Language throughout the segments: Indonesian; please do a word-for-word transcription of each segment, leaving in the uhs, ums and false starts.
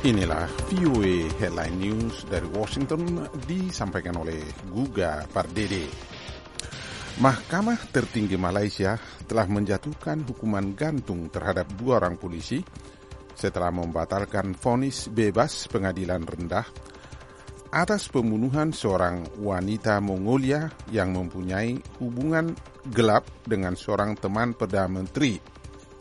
Inilah V O A Headline News dari Washington disampaikan oleh Guga Pardede. Mahkamah Tertinggi Malaysia telah menjatuhkan hukuman gantung terhadap dua orang polisi setelah membatalkan vonis bebas pengadilan rendah atas pembunuhan seorang wanita Mongolia yang mempunyai hubungan gelap dengan seorang teman Perdana Menteri.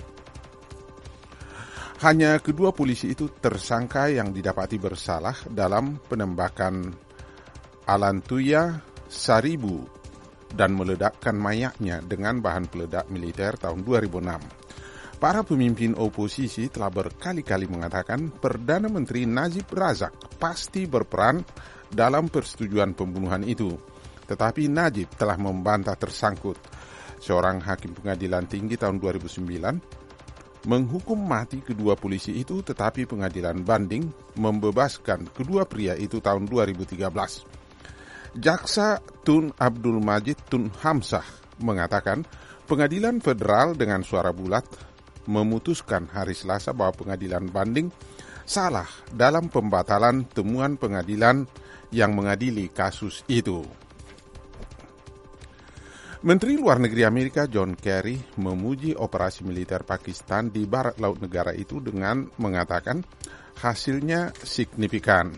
Hanya kedua polisi itu tersangka yang didapati bersalah dalam penembakan Alantuya Saribu dan meledakkan mayatnya dengan bahan peledak militer tahun dua ribu enam. Para pemimpin oposisi telah berkali-kali mengatakan Perdana Menteri Najib Razak pasti berperan dalam persetujuan pembunuhan itu. Tetapi Najib telah membantah tersangkut. Seorang hakim pengadilan tinggi tahun dua ribu sembilan menghukum mati kedua polisi itu, tetapi pengadilan banding membebaskan kedua pria itu tahun dua ribu tiga belas. Jaksa Tun Abdul Majid Tun Hamzah mengatakan pengadilan federal dengan suara bulat memutuskan hari Selasa bahwa pengadilan banding salah dalam pembatalan temuan pengadilan yang mengadili kasus itu. Menteri Luar Negeri Amerika John Kerry memuji operasi militer Pakistan di barat laut negara itu dengan mengatakan hasilnya signifikan.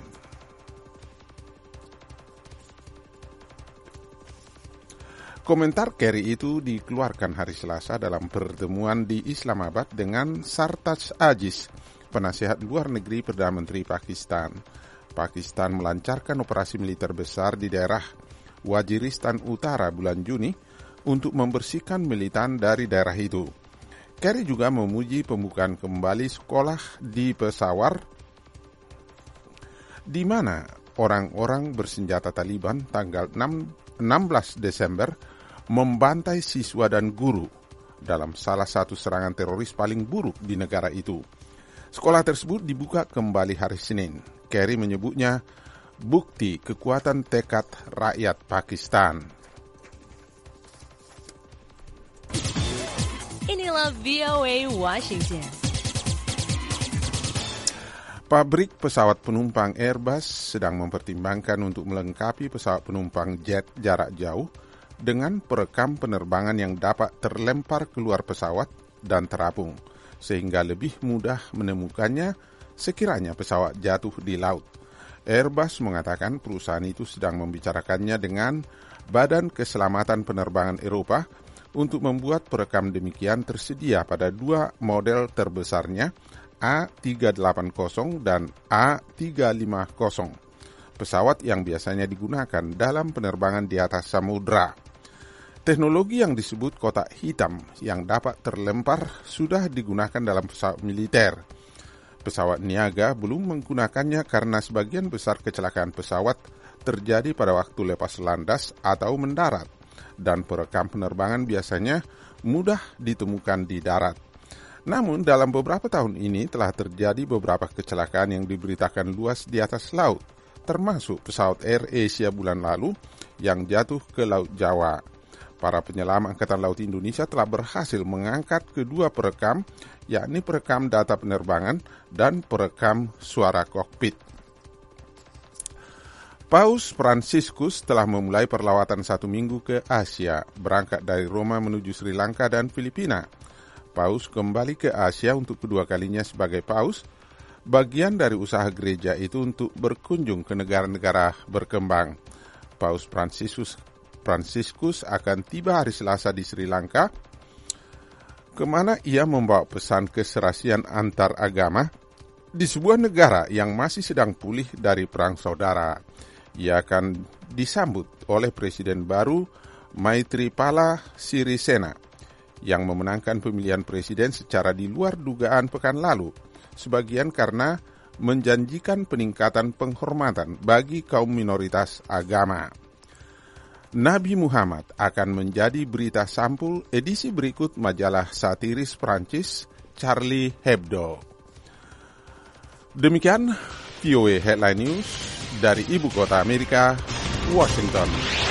Komentar Kerry itu dikeluarkan hari Selasa dalam pertemuan di Islamabad dengan Sartaj Aziz, penasihat luar negeri Perdana Menteri Pakistan. Pakistan melancarkan operasi militer besar di daerah Waziristan Utara bulan Juni untuk membersihkan militan dari daerah itu. Kerry juga memuji pembukaan kembali sekolah di Peshawar, di mana orang-orang bersenjata Taliban tanggal enam belas Desember membantai siswa dan guru dalam salah satu serangan teroris paling buruk di negara itu. Sekolah tersebut dibuka kembali hari Senin. Kerry menyebutnya bukti kekuatan tekad rakyat Pakistan. Inilah V O A Washington. Pabrik pesawat penumpang Airbus sedang mempertimbangkan untuk melengkapi pesawat penumpang jet jarak jauh dengan perekam penerbangan yang dapat terlempar keluar pesawat dan terapung, sehingga lebih mudah menemukannya sekiranya pesawat jatuh di laut. Airbus mengatakan perusahaan itu sedang membicarakannya dengan Badan Keselamatan Penerbangan Eropa untuk membuat perekam demikian tersedia pada dua model terbesarnya, A tiga delapan nol dan A tiga lima nol, pesawat yang biasanya digunakan dalam penerbangan di atas samudra. Teknologi yang disebut kotak hitam yang dapat terlempar sudah digunakan dalam pesawat militer. Pesawat niaga belum menggunakannya karena sebagian besar kecelakaan pesawat terjadi pada waktu lepas landas atau mendarat, dan perekam penerbangan biasanya mudah ditemukan di darat. Namun dalam beberapa tahun ini telah terjadi beberapa kecelakaan yang diberitakan luas di atas laut, termasuk pesawat Air Asia bulan lalu yang jatuh ke Laut Jawa. Para penyelam Angkatan Laut Indonesia telah berhasil mengangkat kedua perekam, yakni perekam data penerbangan dan perekam suara kokpit. Paus Fransiskus telah memulai perlawatan satu minggu ke Asia, berangkat dari Roma menuju Sri Lanka dan Filipina. Paus kembali ke Asia untuk kedua kalinya sebagai Paus, bagian dari usaha gereja itu untuk berkunjung ke negara-negara berkembang. Paus Fransiskus, Fransiskus akan tiba hari Selasa di Sri Lanka, kemana ia membawa pesan keserasian antar agama di sebuah negara yang masih sedang pulih dari perang saudara. Ia akan disambut oleh Presiden baru Maithripala Sirisena yang memenangkan pemilihan presiden secara di luar dugaan pekan lalu, sebagian karena menjanjikan peningkatan penghormatan bagi kaum minoritas agama. Nabi Muhammad akan menjadi berita sampul edisi berikut majalah satiris Prancis Charlie Hebdo. Demikian V O A Headline News dari Ibu Kota Amerika, Washington.